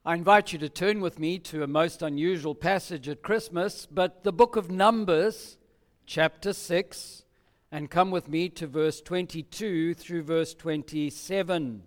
I invite you to turn with me to a most unusual passage at Christmas, but the book of Numbers, chapter 6, and come with me to verse 22 through verse 27.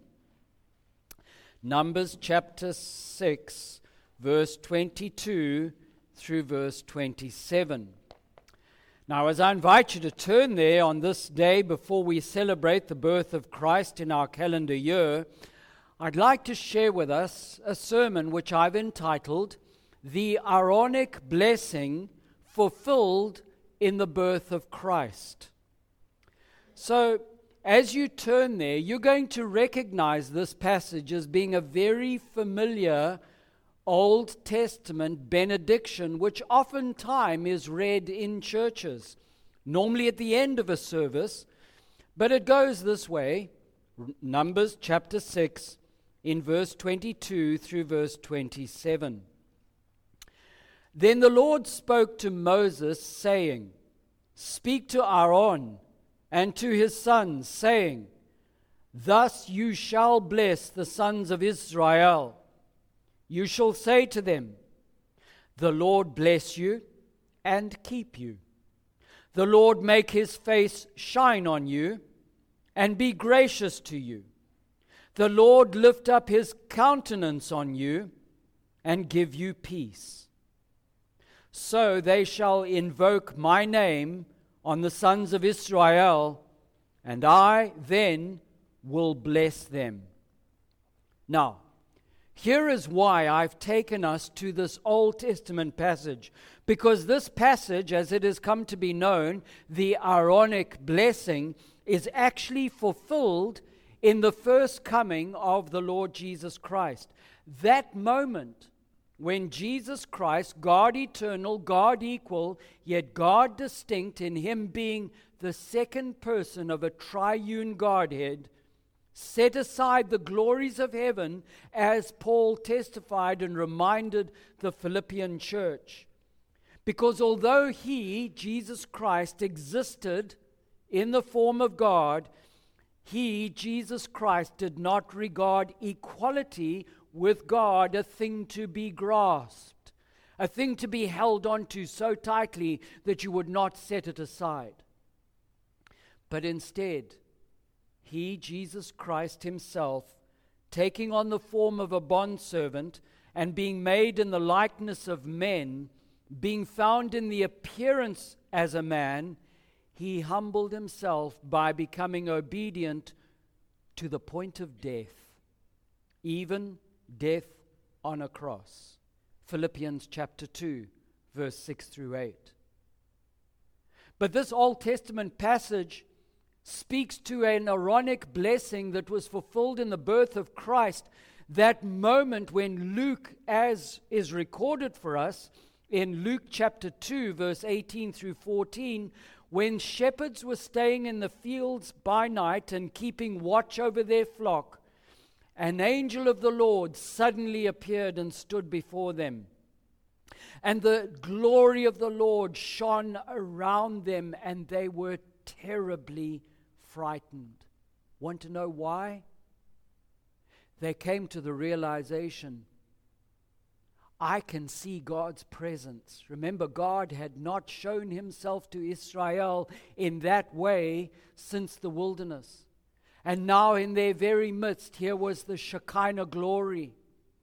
Numbers chapter 6, verse 22 through verse 27. Now, as I invite you to turn there on this day before we celebrate the birth of Christ in our calendar year, I'd like to share with us a sermon which I've entitled, The Aaronic Blessing Fulfilled in the Birth of Christ. So, as you turn there, you're going to recognize this passage as being a very familiar Old Testament benediction, which oftentimes is read in churches, normally at the end of a service, but it goes this way, Numbers chapter 6, in verse 22 through verse 27. Then the Lord spoke to Moses, saying, Speak to Aaron and to his sons, saying, Thus you shall bless the sons of Israel. You shall say to them, The Lord bless you and keep you. The Lord make his face shine on you and be gracious to you. The Lord lift up his countenance on you and give you peace. So they shall invoke my name on the sons of Israel, and I then will bless them. Now, here is why I've taken us to this Old Testament passage, because this passage, as it has come to be known, the Aaronic blessing, is actually fulfilled in the first coming of the Lord Jesus Christ. That moment when Jesus Christ, God eternal, God equal, yet God distinct, in him being the second person of a triune Godhead, set aside the glories of heaven, as Paul testified and reminded the Philippian church. Because although he, Jesus Christ, existed in the form of God, he, Jesus Christ, did not regard equality with God a thing to be grasped, a thing to be held onto so tightly that you would not set it aside. But instead, he, Jesus Christ himself, taking on the form of a bondservant and being made in the likeness of men, being found in the appearance as a man, he humbled himself by becoming obedient to the point of death, even death on a cross. Philippians chapter 2, verse 6 through 8. But this Old Testament passage speaks to an Aaronic blessing that was fulfilled in the birth of Christ, that moment when Luke, as is recorded for us in Luke chapter 2, verse 18 through 14, when shepherds were staying in the fields by night and keeping watch over their flock, an angel of the Lord suddenly appeared and stood before them. And the glory of the Lord shone around them, and they were terribly frightened. Want to know why? They came to the realization, I can see God's presence. Remember, God had not shown himself to Israel in that way since the wilderness. And now in their very midst, here was the Shekinah glory.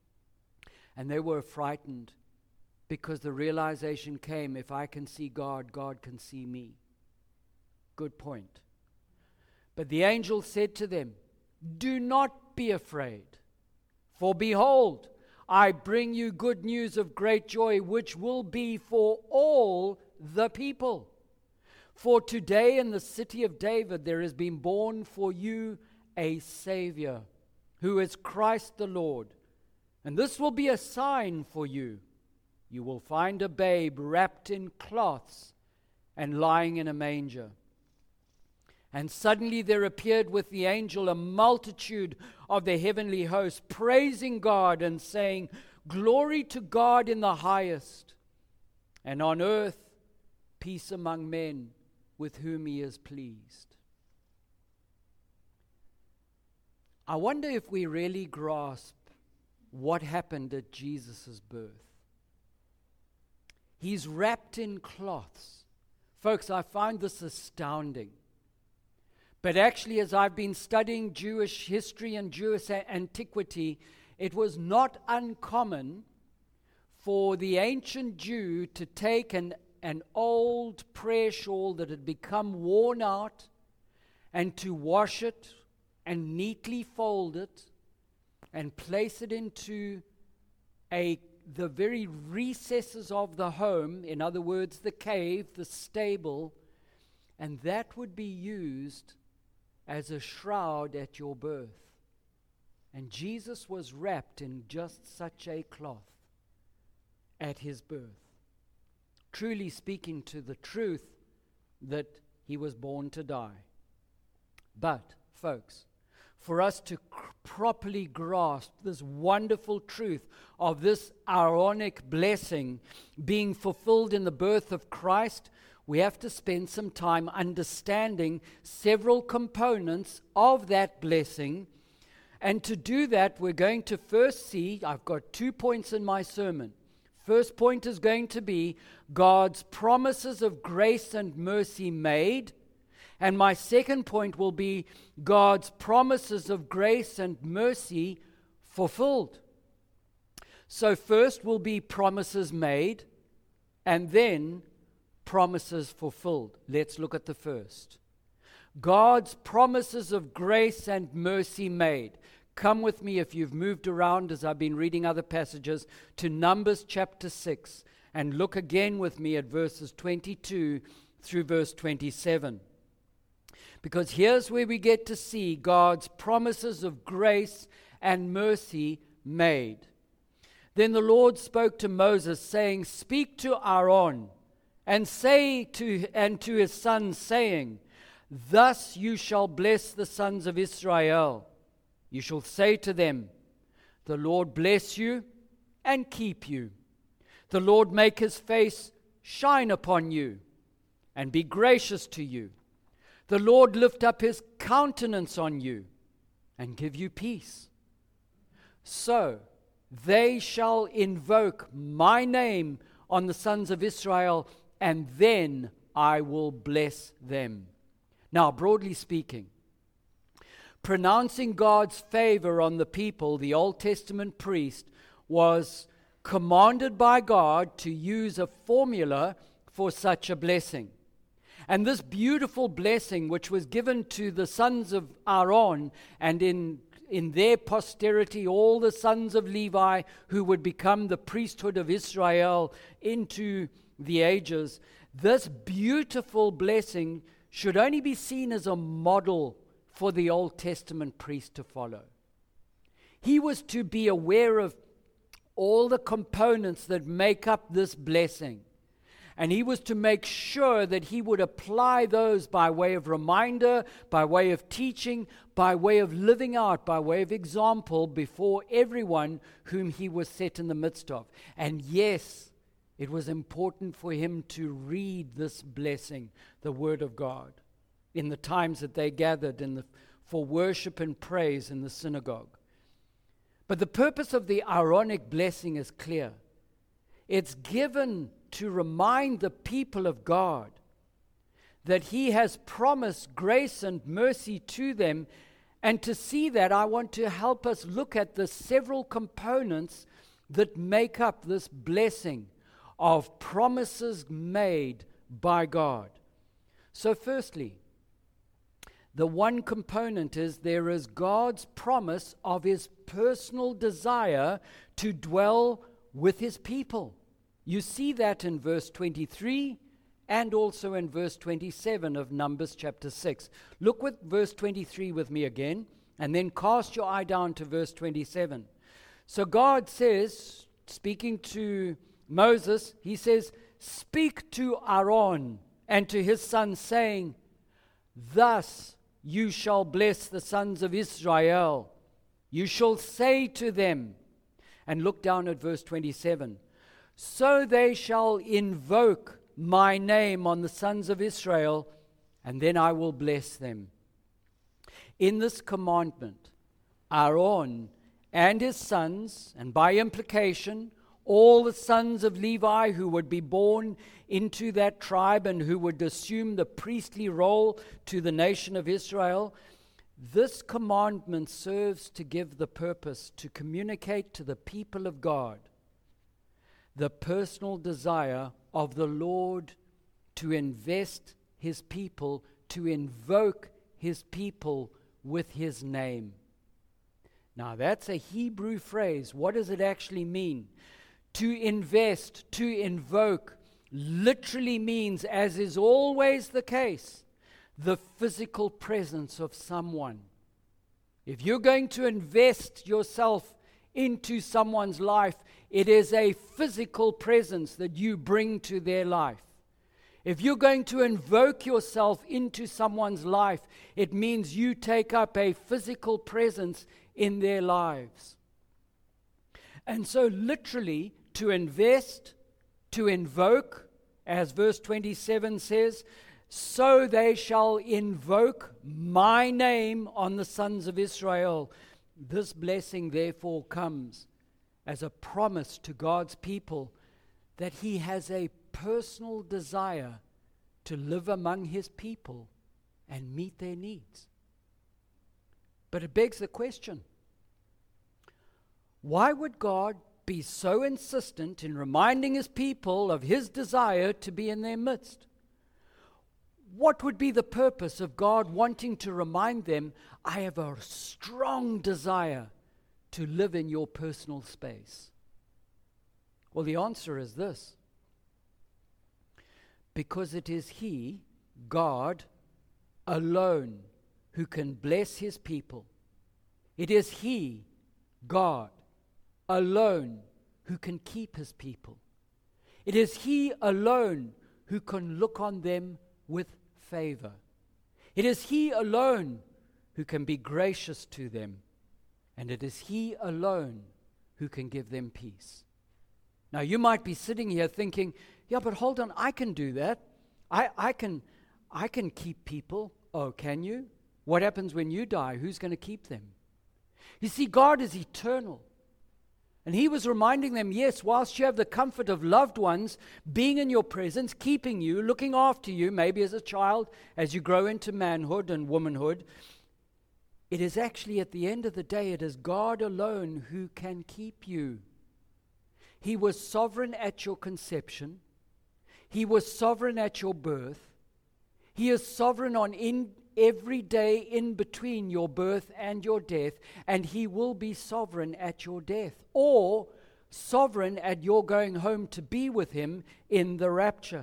And they were frightened because the realization came, if I can see God, God can see me. Good point. But the angel said to them, Do not be afraid, for behold, I bring you good news of great joy, which will be for all the people. For today in the city of David there has been born for you a Savior, who is Christ the Lord. And this will be a sign for you. You will find a babe wrapped in cloths and lying in a manger. And suddenly there appeared with the angel a multitude of the heavenly host, praising God and saying, Glory to God in the highest, and on earth peace among men with whom he is pleased. I wonder if we really grasp what happened at Jesus' birth. He's wrapped in cloths. Folks, I find this astounding. But actually, as I've been studying Jewish history and Jewish antiquity, it was not uncommon for the ancient Jew to take an old prayer shawl that had become worn out and to wash it and neatly fold it and place it into the very recesses of the home, in other words, the cave, the stable, and that would be used as a shroud at your birth. And Jesus was wrapped in just such a cloth at his birth, truly speaking to the truth that he was born to die. But, folks, for us to properly grasp this wonderful truth of this Aaronic blessing being fulfilled in the birth of Christ, we have to spend some time understanding several components of that blessing. And to do that, we're going to first see, I've got 2 points in my sermon. First point is going to be God's promises of grace and mercy made. And my second point will be God's promises of grace and mercy fulfilled. So first will be promises made, and then promises fulfilled. Let's look at the first. God's promises of grace and mercy made. Come with me, if you've moved around as I've been reading other passages, to Numbers chapter 6, and look again with me at verses 22 through verse 27. Because here's where we get to see God's promises of grace and mercy made. Then the Lord spoke to Moses, saying, "Speak to Aaron, and say to his sons, saying, Thus you shall bless the sons of Israel. You shall say to them, The Lord bless you and keep you. The Lord make his face shine upon you and be gracious to you. The Lord lift up his countenance on you and give you peace. So they shall invoke my name on the sons of Israel, and then I will bless them." Now, broadly speaking, pronouncing God's favor on the people, the Old Testament priest was commanded by God to use a formula for such a blessing. And this beautiful blessing, which was given to the sons of Aaron, and in their posterity, all the sons of Levi, who would become the priesthood of Israel into the ages, this beautiful blessing should only be seen as a model for the Old Testament priest to follow. He was to be aware of all the components that make up this blessing. And he was to make sure that he would apply those by way of reminder, by way of teaching, by way of living out, by way of example before everyone whom he was set in the midst of. And yes, it was important for him to read this blessing, the Word of God, in the times that they gathered for worship and praise in the synagogue. But the purpose of the Aaronic blessing is clear. It's given to remind the people of God that he has promised grace and mercy to them. And to see that, I want to help us look at the several components that make up this blessing of promises made by God. So firstly, the one component is there is God's promise of his personal desire to dwell with his people. You see that in verse 23 and also in verse 27 of Numbers chapter 6. Look with verse 23 with me again, and then cast your eye down to verse 27. So God says, speaking to Moses, he says, "Speak to Aaron and to his sons, saying, Thus you shall bless the sons of Israel. You shall say to them," and look down at verse 27, "So they shall invoke my name on the sons of Israel, and then I will bless them." In this commandment, Aaron and his sons, and by implication, all the sons of Levi who would be born into that tribe and who would assume the priestly role to the nation of Israel, this commandment serves to give the purpose to communicate to the people of God the personal desire of the Lord to invest his people, to invoke his people with his name. Now that's a Hebrew phrase. What does it actually mean? To invest, to invoke, literally means, as is always the case, the physical presence of someone. If you're going to invest yourself into someone's life, it is a physical presence that you bring to their life. If you're going to invoke yourself into someone's life, it means you take up a physical presence in their lives. And so literally, to invest, to invoke, as verse 27 says, so they shall invoke my name on the sons of Israel. This blessing therefore comes as a promise to God's people that he has a personal desire to live among his people and meet their needs. But it begs the question, why would God be so insistent in reminding his people of his desire to be in their midst? What would be the purpose of God wanting to remind them, I have a strong desire to live in your personal space? Well, the answer is this. Because it is he, God, alone who can bless his people. It is he, God, alone who can keep his people. It is he alone who can look on them with favor. It is he alone who can be gracious to them. And it is he alone who can give them peace. Now you might be sitting here thinking, yeah, but hold on, I can do that. I can keep people. Oh, can you? What happens when you die? Who's going to keep them? You see, God is eternal. And he was reminding them, yes, whilst you have the comfort of loved ones being in your presence, keeping you, looking after you, maybe as a child, as you grow into manhood and womanhood, it is actually at the end of the day, it is God alone who can keep you. He was sovereign at your conception. He was sovereign at your birth. He is sovereign on every day in between your birth and your death, and he will be sovereign at your death, or sovereign at your going home to be with him in the rapture.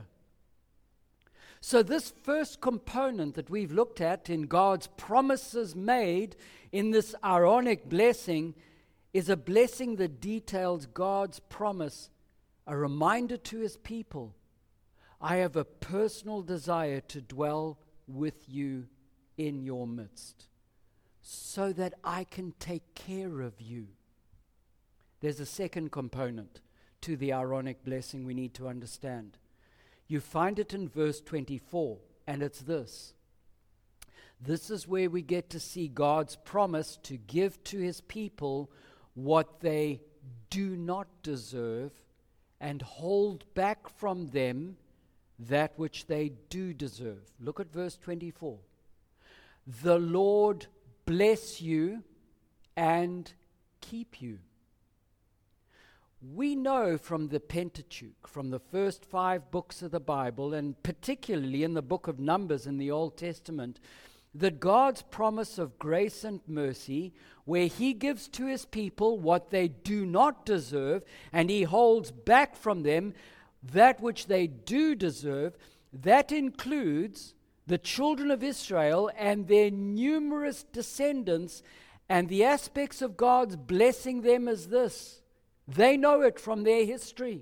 So this first component that we've looked at in God's promises made in this Aaronic blessing is a blessing that details God's promise, a reminder to his people, I have a personal desire to dwell with you in your midst, so that I can take care of you. There's a second component to the Aaronic blessing we need to understand. You find it in verse 24, and it's this. This is where we get to see God's promise to give to his people what they do not deserve and hold back from them that which they do deserve. Look at verse 24. The Lord bless you and keep you. We know from the Pentateuch, from the first 5 books of the Bible, and particularly in the book of Numbers in the Old Testament, that God's promise of grace and mercy, where he gives to his people what they do not deserve, and he holds back from them that which they do deserve, that includes the children of Israel and their numerous descendants, and the aspects of God's blessing them is this. They know it from their history.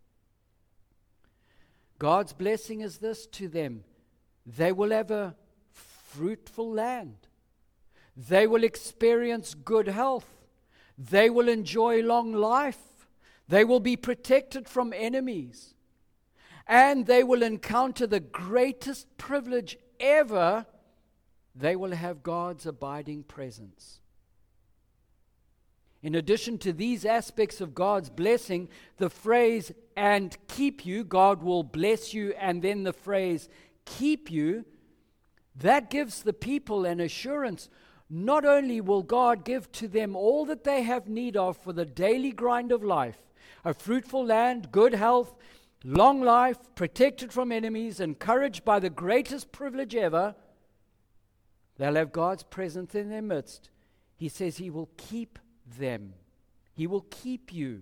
God's blessing is this to them. They will have a fruitful land. They will experience good health. They will enjoy long life. They will be protected from enemies. And they will encounter the greatest privilege ever. They will have God's abiding presence. In addition to these aspects of God's blessing, the phrase, and keep you, God will bless you, and then the phrase, keep you, that gives the people an assurance. Not only will God give to them all that they have need of for the daily grind of life, a fruitful land, good health, long life, protected from enemies, encouraged by the greatest privilege ever, they'll have God's presence in their midst. He says He will keep them. He will keep you.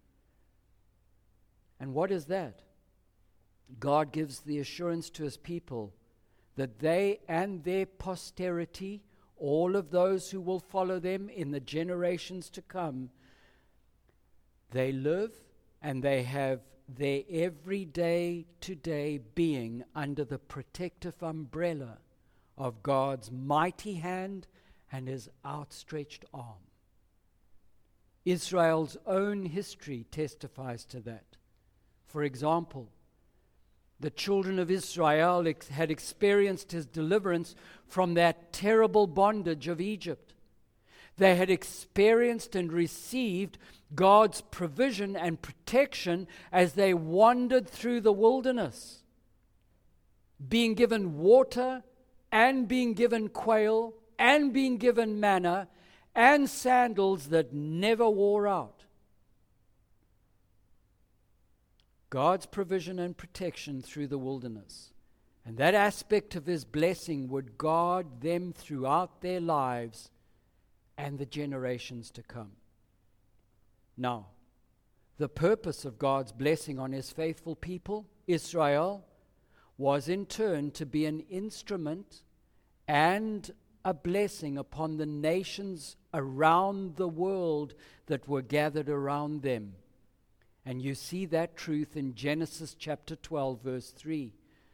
And what is that? God gives the assurance to His people that they and their posterity, all of those who will follow them in the generations to come, they live and they have their everyday today being under the protective umbrella of God's mighty hand and His outstretched arm. Israel's own history testifies to that. For example, the children of Israel had experienced His deliverance from that terrible bondage of Egypt. They had experienced and received God's provision and protection as they wandered through the wilderness, being given water and being given quail and being given manna and sandals that never wore out. God's provision and protection through the wilderness. And that aspect of His blessing would guard them throughout their lives and the generations to come. Now, the purpose of God's blessing on His faithful people, Israel, was in turn to be an instrument and a blessing upon the nations around the world that were gathered around them. And you see that truth in Genesis chapter 12, verse 3.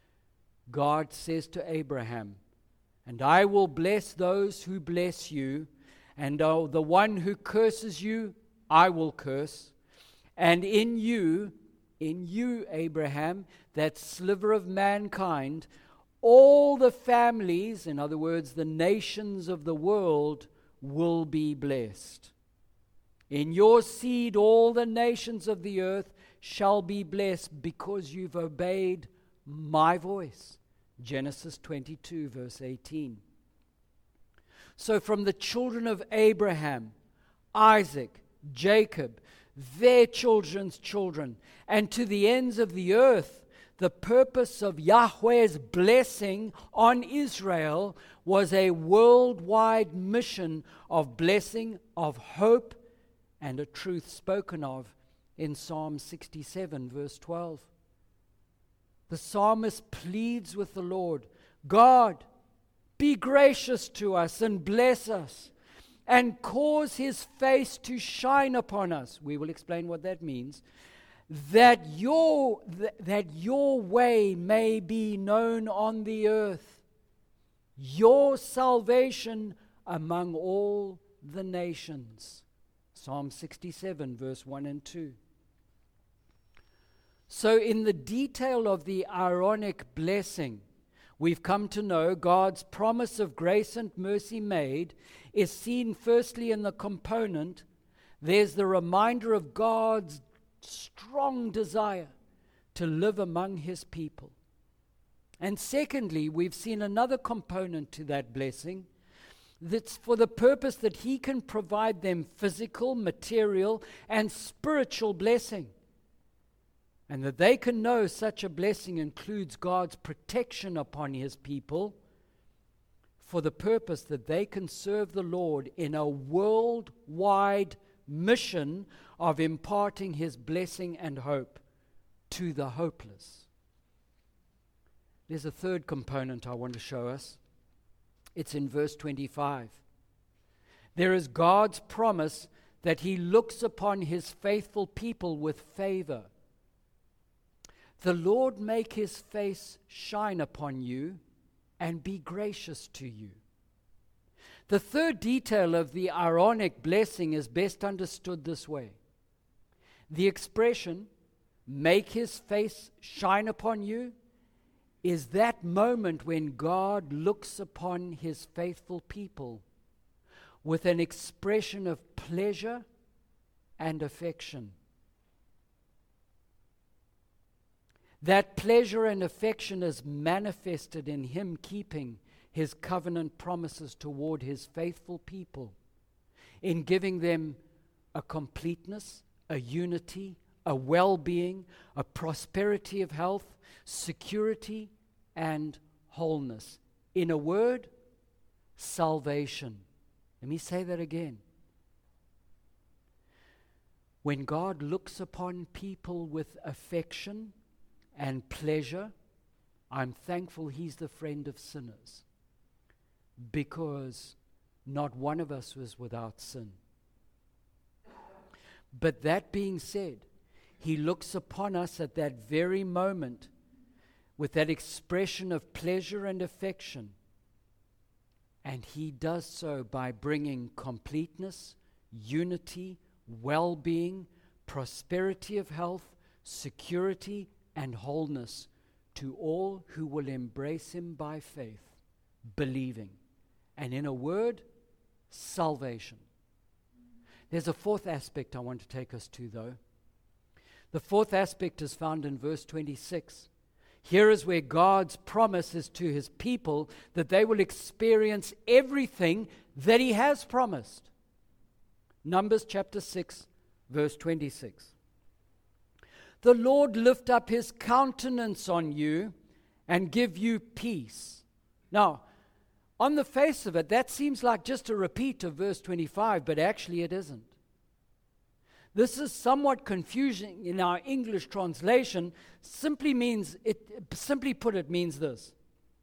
God says to Abraham, "And I will bless those who bless you, and the one who curses you, I will curse. And in you, Abraham, that sliver of mankind, all the families, in other words, the nations of the world, will be blessed. In your seed, all the nations of the earth shall be blessed because you've obeyed my voice." Genesis 22, verse 18. So from the children of Abraham, Isaac, Jacob, their children's children, and to the ends of the earth, the purpose of Yahweh's blessing on Israel was a worldwide mission of blessing, of hope, and a truth spoken of in Psalm 67, verse 12. The psalmist pleads with the Lord, "God, be gracious to us and bless us, and cause His face to shine upon us." We will explain what that means. That your way may be known on the earth, your salvation among all the nations. Psalm 67, verse 1 and 2. So in the detail of the Aaronic blessing, we've come to know God's promise of grace and mercy made is seen firstly in the component. There's the reminder of God's strong desire to live among His people. And secondly, we've seen another component to that blessing, that's for the purpose that He can provide them physical, material, and spiritual blessing. And that they can know such a blessing includes God's protection upon His people for the purpose that they can serve the Lord in a worldwide mission of imparting His blessing and hope to the hopeless. There's a third component I want to show us. It's in verse 25. There is God's promise that He looks upon His faithful people with favor. The Lord make His face shine upon you and be gracious to you. The third detail of the Aaronic blessing is best understood this way. The expression, "make His face shine upon you," is that moment when God looks upon His faithful people with an expression of pleasure and affection. That pleasure and affection is manifested in him keeping his covenant promises toward his faithful people, in giving them a completeness, a unity, a well-being, a prosperity of health, security, and wholeness. In a word, salvation. Let me say that again. When God looks upon people with affection and pleasure, I'm thankful he's the friend of sinners, because not one of us was without sin. But that being said, he looks upon us at that very moment with that expression of pleasure and affection, and he does so by bringing completeness, unity, well-being, prosperity of health, security, and wholeness to all who will embrace him by faith, believing. And in a word, salvation. There's a fourth aspect I want to take us to, though. The fourth aspect is found in verse 26. Here is where God's promise is to his people that they will experience everything that he has promised. Numbers chapter 6, verse 26. The Lord lift up his countenance on you and give you peace. Now, on the face of it, that seems like just a repeat of verse 25, but actually it isn't. This is somewhat confusing in our English translation. Simply put, it means this: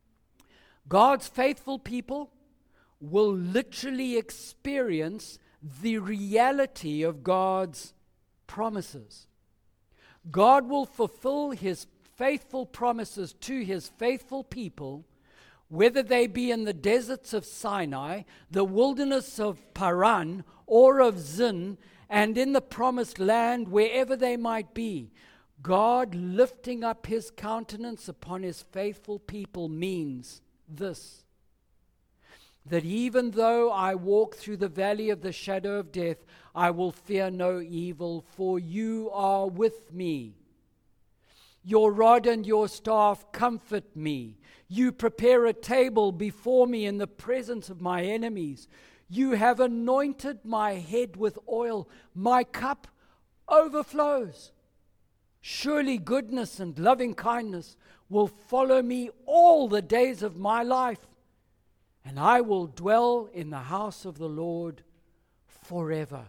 God's faithful people will literally experience the reality of God's promises. God will fulfill his faithful promises to his faithful people, whether they be in the deserts of Sinai, the wilderness of Paran, or of Zin, and in the promised land, wherever they might be. God lifting up his countenance upon his faithful people means this: that even though I walk through the valley of the shadow of death, I will fear no evil, for you are with me. Your rod and your staff comfort me. You prepare a table before me in the presence of my enemies. You have anointed my head with oil. My cup overflows. Surely goodness and loving kindness will follow me all the days of my life, and I will dwell in the house of the Lord forever.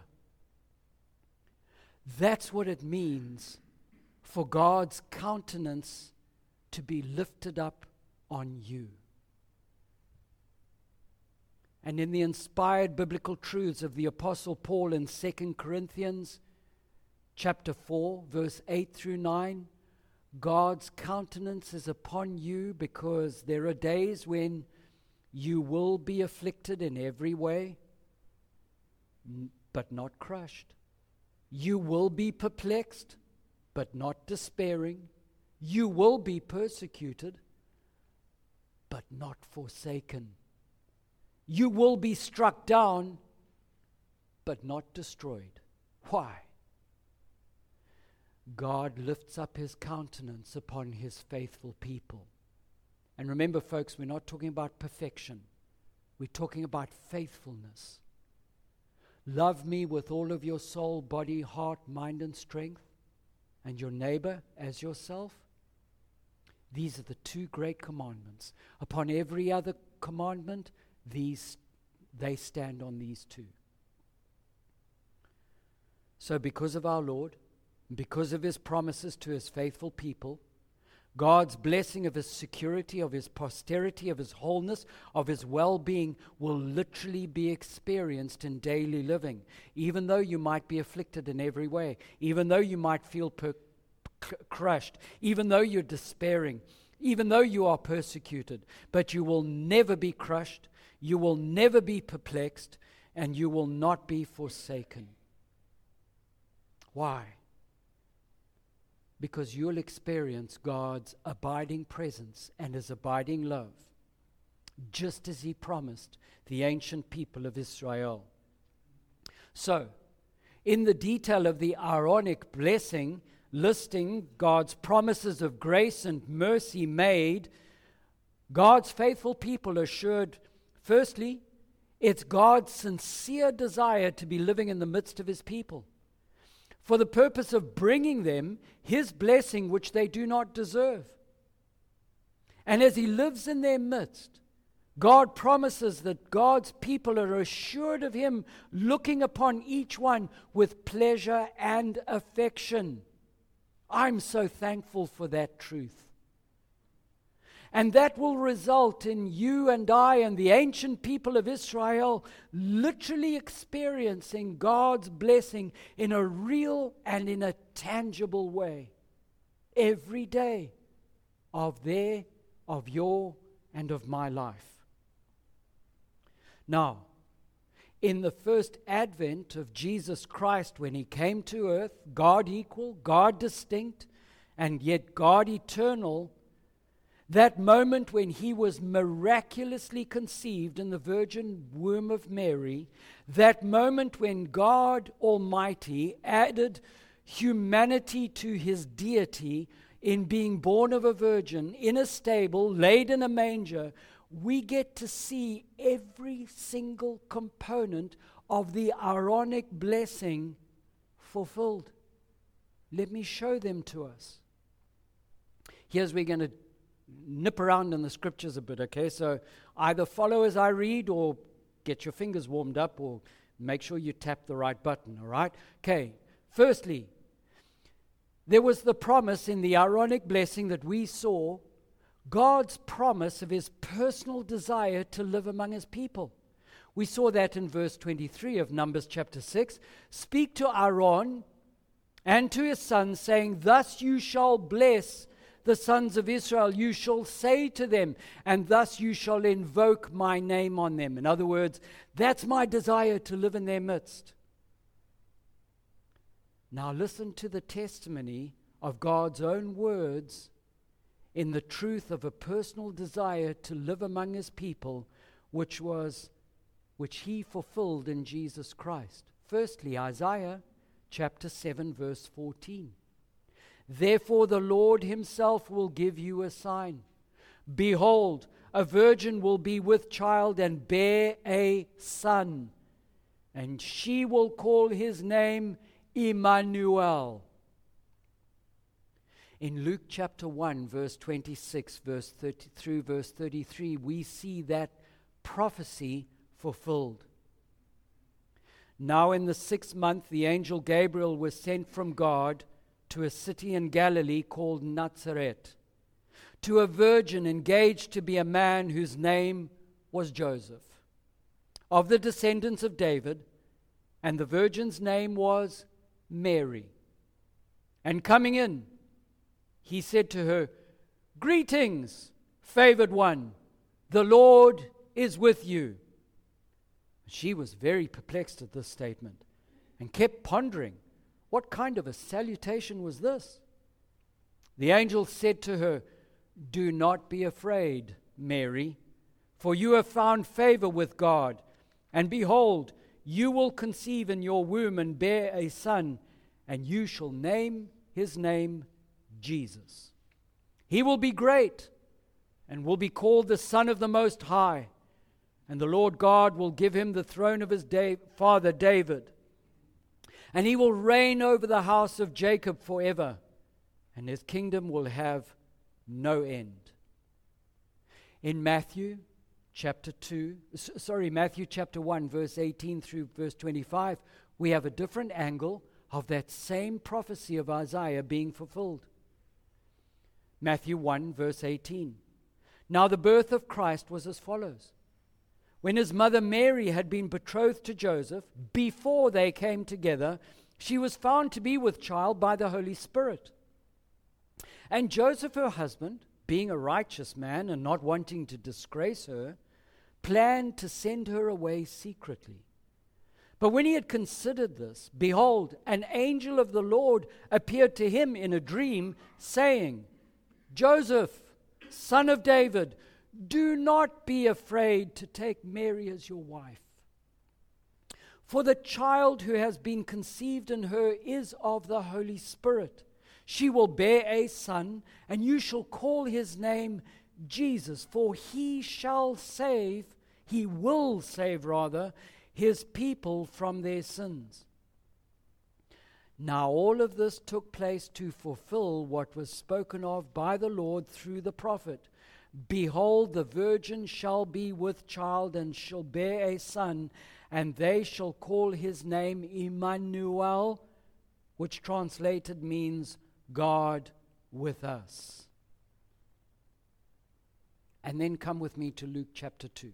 That's what it means for God's countenance to be lifted up on you. And in the inspired biblical truths of the Apostle Paul in 2 Corinthians chapter 4, verse 8 through 9, God's countenance is upon you because there are days when you will be afflicted in every way, but not crushed. You will be perplexed, but not despairing. You will be persecuted, but not forsaken. You will be struck down, but not destroyed. Why? God lifts up his countenance upon his faithful people. And remember, folks, we're not talking about perfection. We're talking about faithfulness. Love me with all of your soul, body, heart, mind, and strength, and your neighbor as yourself. These are the two great commandments. Upon every other commandment, they stand on these two. So because of our Lord, because of his promises to his faithful people, God's blessing of his security, of his posterity, of his wholeness, of his well-being will literally be experienced in daily living. Even though you might be afflicted in every way, even though you might feel crushed, even though you're despairing, even though you are persecuted, but you will never be crushed, you will never be perplexed, and you will not be forsaken. Why? Because you'll experience God's abiding presence and his abiding love, just as he promised the ancient people of Israel. So, in the detail of the Aaronic blessing, listing God's promises of grace and mercy made, God's faithful people assured, firstly, it's God's sincere desire to be living in the midst of his people, for the purpose of bringing them his blessing which they do not deserve. And as he lives in their midst, God promises that God's people are assured of him, looking upon each one with pleasure and affection. I'm so thankful for that truth. And that will result in you and I and the ancient people of Israel literally experiencing God's blessing in a real and in a tangible way every day of your, and of my life. Now, in the first advent of Jesus Christ, when he came to earth, God equal, God distinct, and yet God eternal, that moment when he was miraculously conceived in the virgin womb of Mary, that moment when God Almighty added humanity to his deity in being born of a virgin, in a stable, laid in a manger, we get to see every single component of the Aaronic blessing fulfilled. Let me show them to us. Here's where we're going to nip around in the scriptures a bit, okay? So either follow as I read or get your fingers warmed up or make sure you tap the right button, all right? Okay, firstly, there was the promise in the Aaronic blessing that we saw, God's promise of his personal desire to live among his people. We saw that in verse 23 of Numbers chapter 6. Speak to Aaron and to his sons, saying, thus you shall bless the sons of Israel. You shall say to them, and thus you shall invoke my name on them. In other words, that's my desire to live in their midst. Now listen to the testimony of God's own words in the truth of a personal desire to live among his people, which he fulfilled in Jesus Christ. Firstly, Isaiah chapter 7 verse 14. Therefore the Lord himself will give you a sign. Behold, a virgin will be with child and bear a son, and she will call his name Emmanuel. In Luke chapter 1, verse 26, verse 30 through verse 33, we see that prophecy fulfilled. Now in the 6th month, the angel Gabriel was sent from God to a city in Galilee called Nazareth, to a virgin engaged to be a man whose name was Joseph, of the descendants of David, and the virgin's name was Mary. And coming in, he said to her, greetings, favored one, the Lord is with you. She was very perplexed at this statement and kept pondering, what kind of a salutation was this? The angel said to her, do not be afraid, Mary, for you have found favor with God, and behold, you will conceive in your womb and bear a son, and you shall name his name Jesus. He will be great and will be called the Son of the Most High, and the Lord God will give him the throne of his father David, and he will reign over the house of Jacob forever, and his kingdom will have no end. In Matthew chapter 1, verse 18 through verse 25, we have a different angle of that same prophecy of Isaiah being fulfilled. Matthew 1, verse 18. Now the birth of Christ was as follows. When his mother Mary had been betrothed to Joseph, before they came together, she was found to be with child by the Holy Spirit. And Joseph, her husband, being a righteous man and not wanting to disgrace her, planned to send her away secretly. But when he had considered this, behold, an angel of the Lord appeared to him in a dream, saying, Joseph, son of David, do not be afraid to take Mary as your wife. For the child who has been conceived in her is of the Holy Spirit. She will bear a son, and you shall call his name Jesus, for he will save his people from their sins. Now all of this took place to fulfill what was spoken of by the Lord through the prophet. Behold, the virgin shall be with child and shall bear a son, and they shall call his name Emmanuel, which translated means God with us. And then come with me to Luke chapter 2.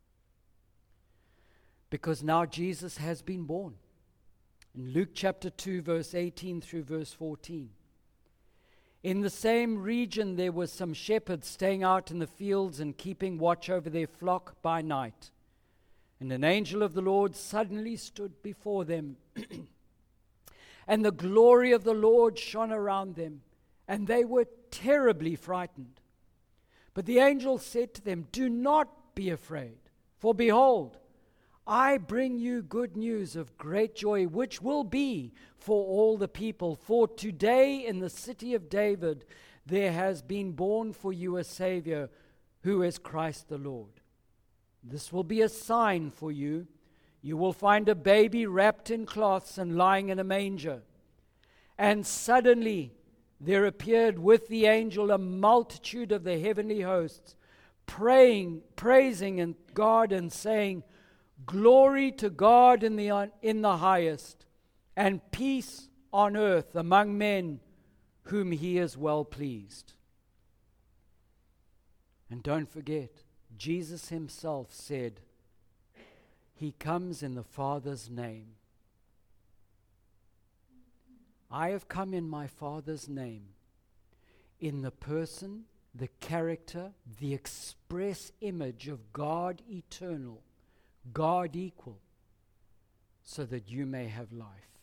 Because now Jesus has been born. In Luke chapter 2, verse 18 through verse 14. In the same region there were some shepherds staying out in the fields and keeping watch over their flock by night. And an angel of the Lord suddenly stood before them. And the glory of the Lord shone around them, and they were terribly frightened. But the angel said to them, "Do not be afraid, for behold, I bring you good news of great joy, which will be for all the people. For today in the city of David there has been born for you a Savior, who is Christ the Lord. This will be a sign for you. You will find a baby wrapped in cloths and lying in a manger." And suddenly there appeared with the angel a multitude of the heavenly hosts, praising God and saying, "Glory to God in the highest, and peace on earth among men whom he is well pleased." And don't forget, Jesus himself said, "He comes in the Father's name." I have come in my Father's name, in the person, the character, the express image of God eternal, God equal, so that you may have life.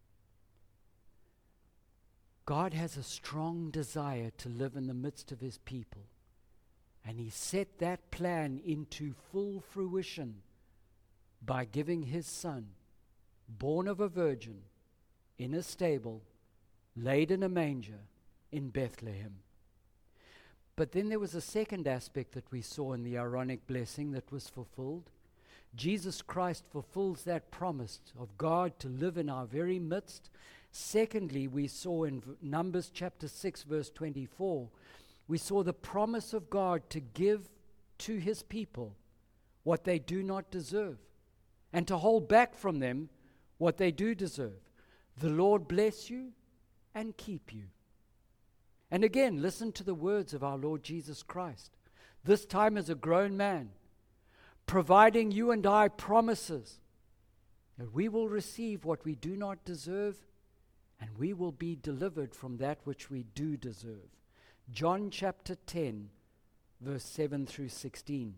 God has a strong desire to live in the midst of his people, and he set that plan into full fruition by giving his Son, born of a virgin, in a stable, laid in a manger in Bethlehem. But then there was a second aspect that we saw in the Aaronic blessing that was fulfilled. Jesus Christ fulfills that promise of God to live in our very midst. Secondly, we saw in Numbers chapter 6, verse 24, we saw the promise of God to give to his people what they do not deserve, and to hold back from them what they do deserve. The Lord bless you and keep you. And again, listen to the words of our Lord Jesus Christ, this time as a grown man, providing you and I promises that we will receive what we do not deserve, and we will be delivered from that which we do deserve. John chapter 10, verse 7 through 16.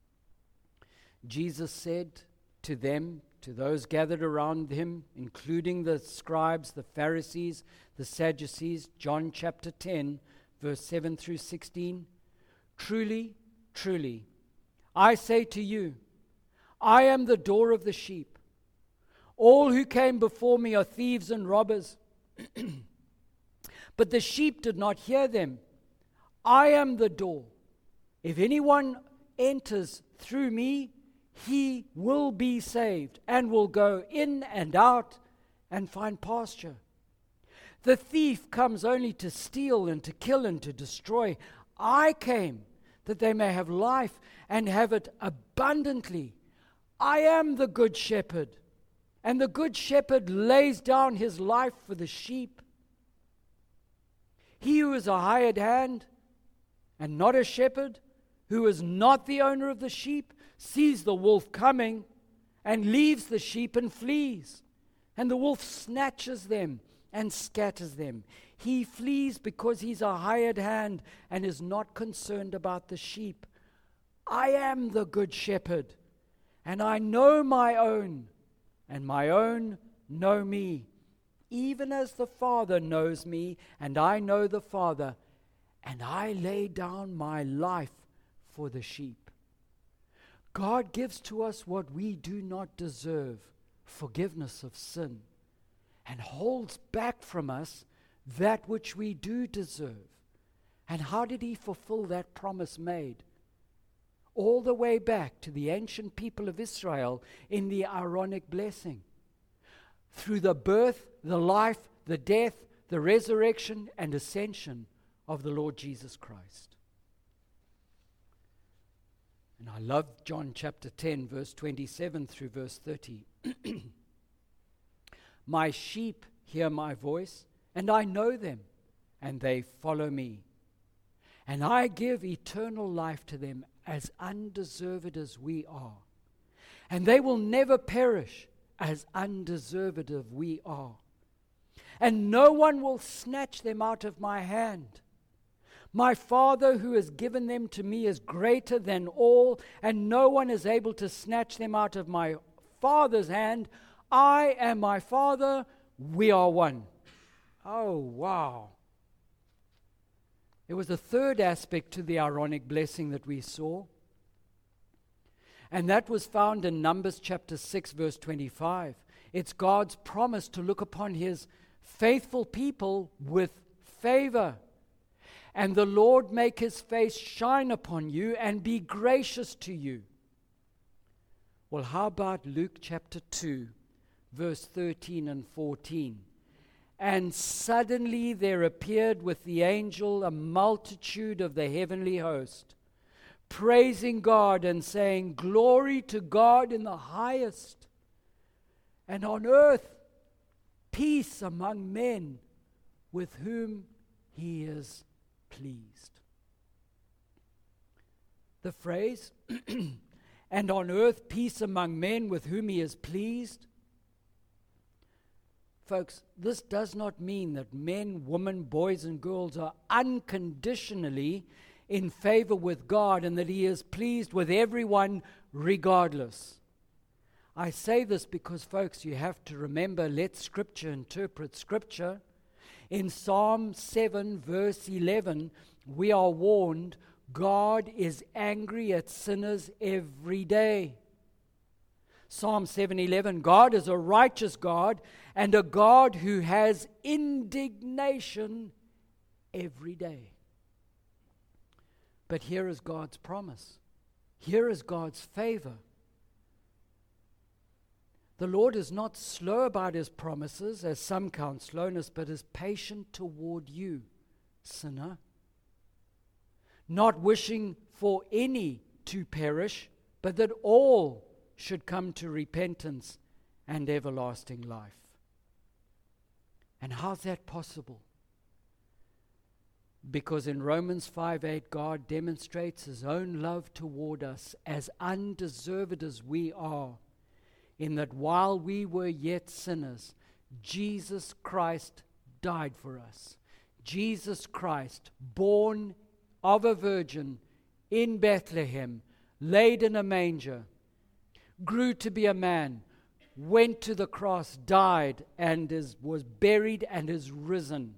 Jesus said to them, to those gathered around him, including the scribes, the Pharisees, the Sadducees, John chapter 10, verse 7 through 16, "Truly, truly, I say to you, I am the door of the sheep. All who came before me are thieves and robbers, but the sheep did not hear them. I am the door. If anyone enters through me, he will be saved and will go in and out and find pasture. The thief comes only to steal and to kill and to destroy. I came that they may have life and have it abundantly. I am the good shepherd, and the good shepherd lays down his life for the sheep. He who is a hired hand and not a shepherd, who is not the owner of the sheep, sees the wolf coming and leaves the sheep and flees. And the wolf snatches them and scatters them. He flees because he's a hired hand and is not concerned about the sheep. I am the good shepherd, and I know my own, and my own know me, even as the Father knows me, and I know the Father, and I lay down my life for the sheep. God gives to us what we do not deserve forgiveness of sin and holds back from us that which we do deserve. And how did he fulfill that promise made? All the way back to the ancient people of Israel in the Aaronic blessing. Through the birth, the life, the death, the resurrection, and ascension of the Lord Jesus Christ. And I love John chapter 10, verse 27 through verse 30. My sheep hear my voice, and I know them, and they follow me. And I give eternal life to them, as undeserved as we are. And they will never perish, as undeserved as we are. And no one will snatch them out of my hand. My Father who has given them to me is greater than all, and no one is able to snatch them out of my Father's hand. I and my Father, we are one. Oh, wow. There was a third aspect to the Aaronic blessing that we saw, and that was found in Numbers chapter 6, verse 25. It's God's promise to look upon his faithful people with favor. And the Lord make his face shine upon you and be gracious to you. Well, how about Luke chapter 2, verse 13 and 14? And suddenly there appeared with the angel a multitude of the heavenly host, praising God and saying, Glory to God in the highest, and on earth peace among men with whom he is pleased. The phrase, and on earth peace among men with whom he is pleased. Folks, this does not mean that men, women, boys, and girls are unconditionally in favor with God and that he is pleased with everyone regardless. I say this because, folks, you have to remember, let Scripture interpret Scripture. In Psalm 7, verse 11, we are warned, God is angry at sinners every day. Psalm 7:11, God is a righteous God and a God who has indignation every day. But here is God's promise. Here is God's favor. The Lord is not slow about his promises, as some count slowness, but is patient toward you, sinner, not wishing for any to perish, but that all should come to repentance and everlasting life. And how's that possible? Because in Romans 5:8, God demonstrates his own love toward us, as undeserved as we are, in that while we were yet sinners, Jesus Christ died for us. Jesus Christ, born of a virgin in Bethlehem, laid in a manger, grew to be a man, went to the cross, died, and was buried and is risen.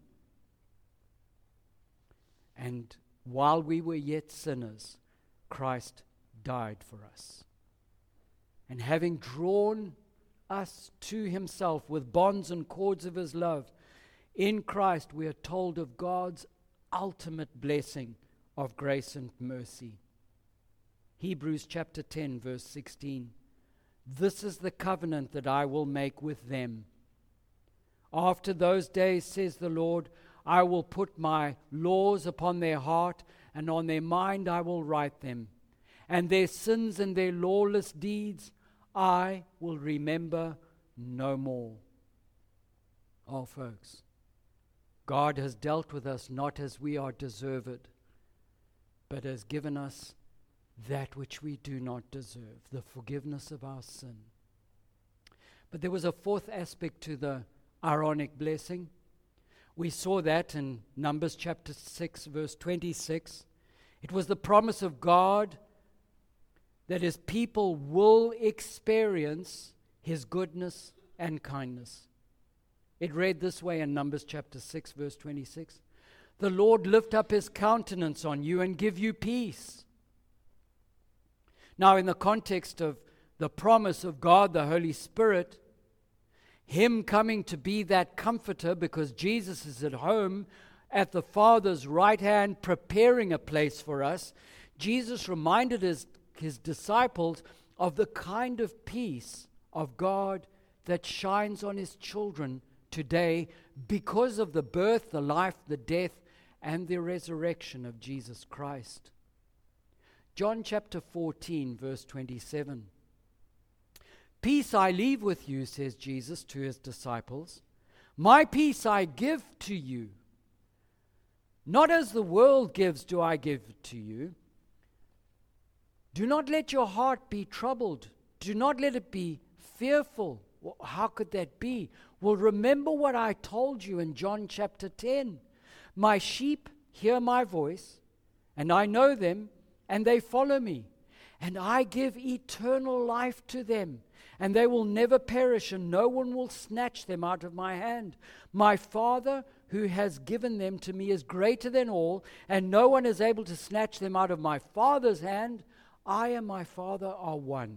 And while we were yet sinners, Christ died for us. And having drawn us to himself with bonds and cords of his love, in Christ we are told of God's ultimate blessing of grace and mercy. Hebrews chapter 10, verse 16. This is the covenant that I will make with them. After those days, says the Lord, I will put my laws upon their heart, and on their mind I will write them. And their sins and their lawless deeds I will remember no more. Oh, folks, God has dealt with us not as we are deserved, but has given us that which we do not deserve, the forgiveness of our sin. But there was a fourth aspect to the Aaronic blessing. We saw that in Numbers chapter 6, verse 26. It was the promise of God that his people will experience his goodness and kindness. It read this way in Numbers chapter 6, verse 26. The Lord lift up his countenance on you and give you peace. Now, in the context of the promise of God, the Holy Spirit, Him coming to be that comforter because Jesus is at home at the Father's right hand preparing a place for us, Jesus reminded his disciples of the kind of peace of God that shines on His children today because of the birth, the life, the death, and the resurrection of Jesus Christ. John chapter 14, verse 27. Peace I leave with you, says Jesus to His disciples. My peace I give to you. Not as the world gives do I give to you. Do not let your heart be troubled. Do not let it be fearful. Well, how could that be? Well, remember what I told you in John chapter 10. My sheep hear my voice, and I know them, and they follow me. And I give eternal life to them, and they will never perish, and no one will snatch them out of my hand. My Father, who has given them to me, is greater than all, and no one is able to snatch them out of my Father's hand. I and my Father are one.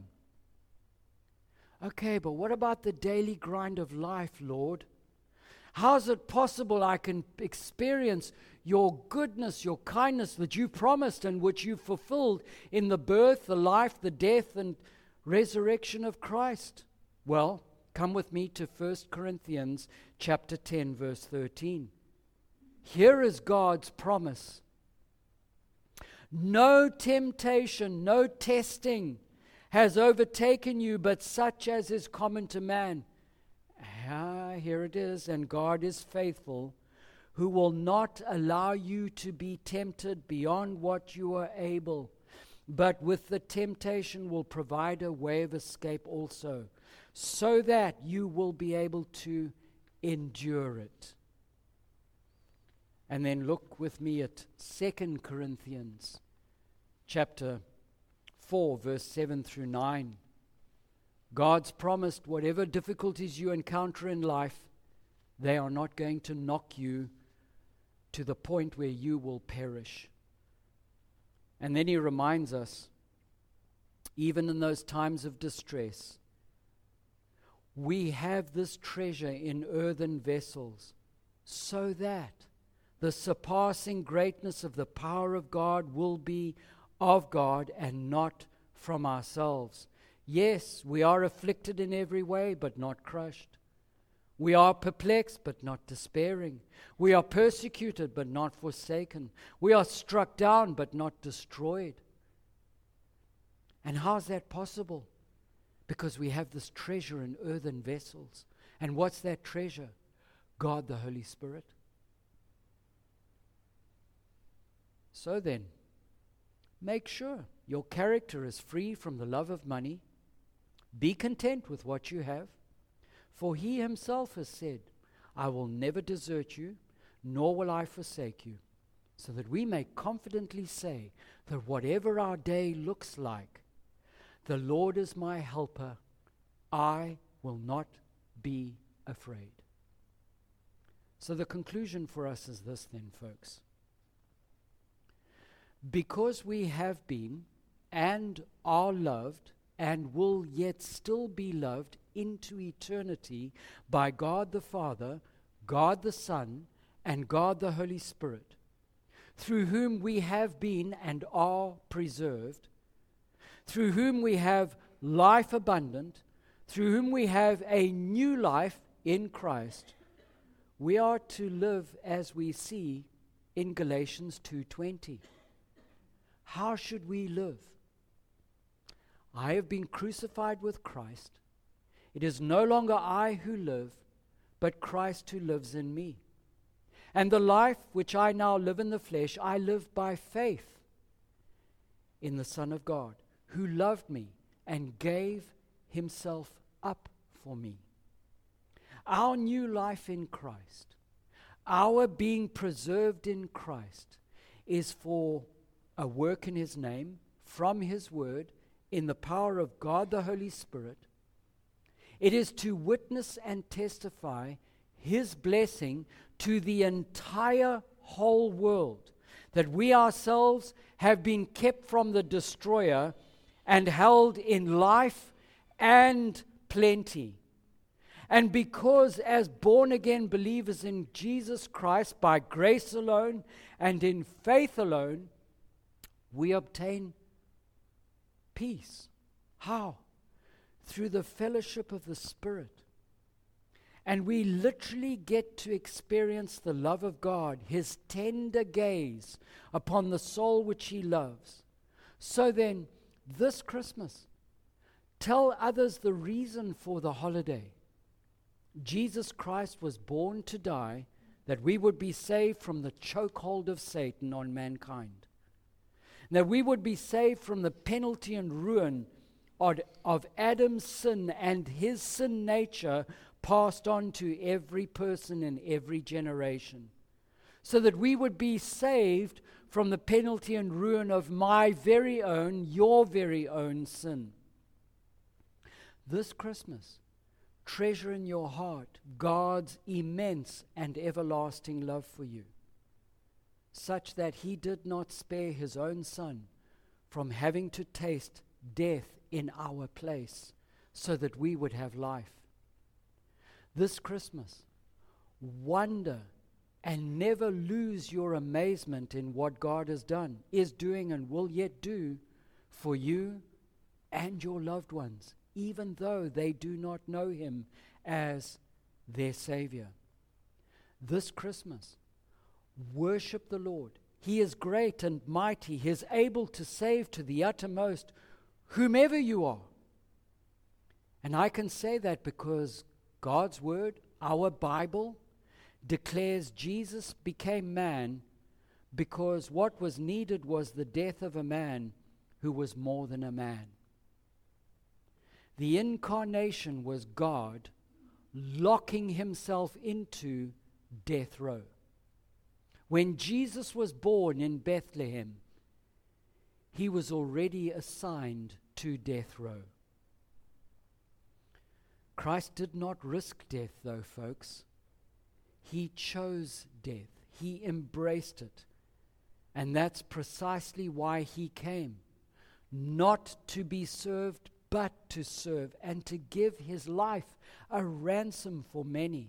Okay, but what about the daily grind of life, Lord? How is it possible I can experience your goodness, your kindness that you promised and which you fulfilled in the birth, the life, the death, and resurrection of Christ? Well, come with me to 1 Corinthians chapter 10, verse 13. Here is God's promise. No temptation, no testing has overtaken you, but such as is common to man. Here it is, and God is faithful, who will not allow you to be tempted beyond what you are able, but with the temptation will provide a way of escape also, so that you will be able to endure it. And then look with me at 2 Corinthians chapter 4, verse 7 through 9. God's promised whatever difficulties you encounter in life, they are not going to knock you to the point where you will perish. And then He reminds us, even in those times of distress, we have this treasure in earthen vessels, so that the surpassing greatness of the power of God will be of God and not from ourselves. Yes, we are afflicted in every way, but not crushed. We are perplexed, but not despairing. We are persecuted, but not forsaken. We are struck down, but not destroyed. And how is that possible? Because we have this treasure in earthen vessels. And what's that treasure? God the Holy Spirit. So then, make sure your character is free from the love of money. Be content with what you have, for He Himself has said, I will never desert you, nor will I forsake you, so that we may confidently say that whatever our day looks like, the Lord is my helper, I will not be afraid. So the conclusion for us is this then, folks. Because we have been and are loved and will yet still be loved into eternity by God the Father, God the Son, and God the Holy Spirit, through whom we have been and are preserved, through whom we have life abundant, through whom we have a new life in Christ, we are to live as we see in Galatians 2:20. How should we live? I have been crucified with Christ. It is no longer I who live, but Christ who lives in me. And the life which I now live in the flesh, I live by faith in the Son of God, who loved me and gave Himself up for me. Our new life in Christ, our being preserved in Christ, is for a work in His name, from His word, in the power of God the Holy Spirit. It is to witness and testify His blessing to the entire whole world, that we ourselves have been kept from the destroyer and held in life and plenty. And because as born-again believers in Jesus Christ, by grace alone and in faith alone, we obtain peace. How? Through the fellowship of the Spirit. And we literally get to experience the love of God, His tender gaze upon the soul which He loves. So then, this Christmas, tell others the reason for the holiday. Jesus Christ was born to die that we would be saved from the chokehold of Satan on mankind. That we would be saved from the penalty and ruin of Adam's sin and his sin nature passed on to every person in every generation. So that we would be saved from the penalty and ruin of my very own, your very own sin. This Christmas, treasure in your heart God's immense and everlasting love for you, such that He did not spare His own Son from having to taste death in our place, so that we would have life. This Christmas, wonder and never lose your amazement in what God has done, is doing, and will yet do for you and your loved ones, even though they do not know Him as their Savior. This Christmas, worship the Lord. He is great and mighty. He is able to save to the uttermost whomever you are. And I can say that because God's Word, our Bible, declares Jesus became man because what was needed was the death of a man who was more than a man. The incarnation was God locking Himself into death row. When Jesus was born in Bethlehem, He was already assigned to death row. Christ did not risk death, though, folks. He chose death. He embraced it. And that's precisely why He came. Not to be served, but to serve, and to give His life a ransom for many.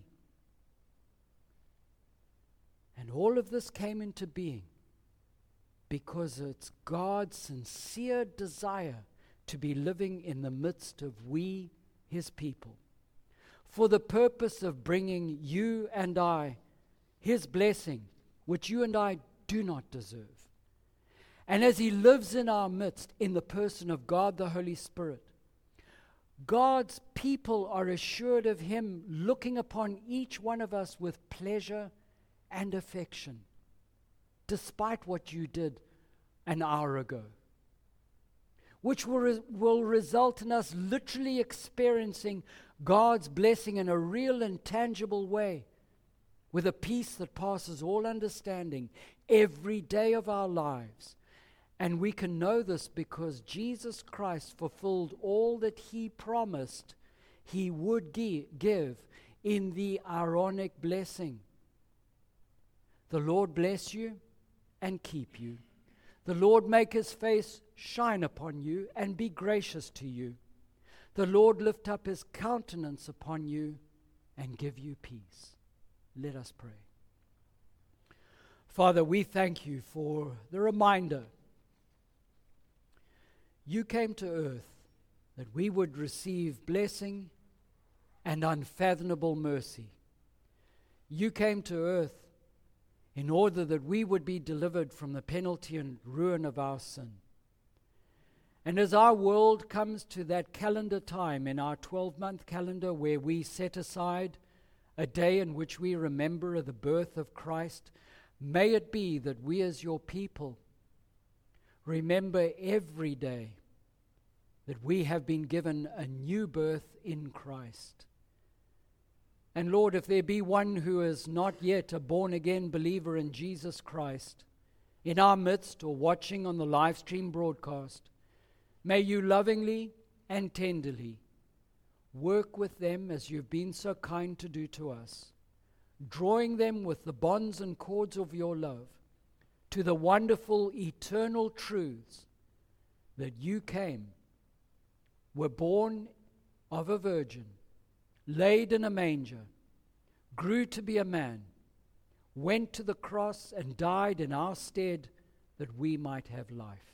And all of this came into being because it's God's sincere desire to be living in the midst of we, His people, for the purpose of bringing you and I His blessing, which you and I do not deserve. And as He lives in our midst in the person of God the Holy Spirit, God's people are assured of Him looking upon each one of us with pleasure and affection, despite what you did an hour ago, which will result in us literally experiencing God's blessing in a real and tangible way, with a peace that passes all understanding every day of our lives. And we can know this because Jesus Christ fulfilled all that He promised He would give in the Aaronic blessing. The Lord bless you and keep you. The Lord make His face shine upon you and be gracious to you. The Lord lift up His countenance upon you and give you peace. Let us pray. Father, we thank You for the reminder. You came to earth that we would receive blessing and unfathomable mercy. You came to earth in order that we would be delivered from the penalty and ruin of our sin. And as our world comes to that calendar time in our 12-month calendar where we set aside a day in which we remember the birth of Christ, may it be that we as Your people remember every day that we have been given a new birth in Christ. And Lord, if there be one who is not yet a born-again believer in Jesus Christ, in our midst or watching on the live stream broadcast, may You lovingly and tenderly work with them as You've been so kind to do to us, drawing them with the bonds and cords of Your love to the wonderful eternal truths that You came, were born of a virgin, laid in a manger, grew to be a man, went to the cross and died in our stead that we might have life.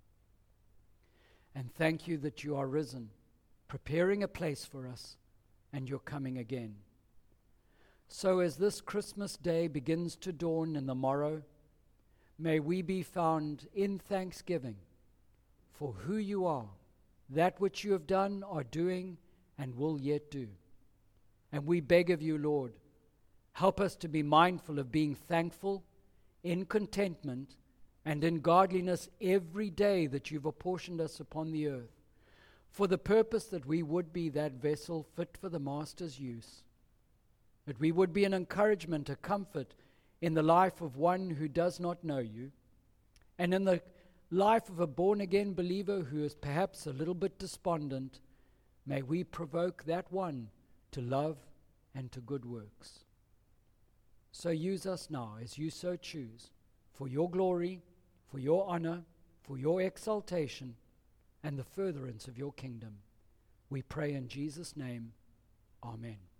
And thank you that you are risen, preparing a place for us, and you're coming again. So as this Christmas day begins to dawn in the morrow, may we be found in thanksgiving for who you are, that which you have done, are doing, and will yet do. And we beg of you, Lord, help us to be mindful of being thankful in contentment and in godliness every day that you've apportioned us upon the earth, for the purpose that we would be that vessel fit for the Master's use, that we would be an encouragement, a comfort in the life of one who does not know you, and in the life of a born-again believer who is perhaps a little bit despondent. May we provoke that one to love and to good works. So use us now as you so choose, for your glory, for your honor, for your exaltation, and the furtherance of your kingdom. We pray in Jesus' name. Amen.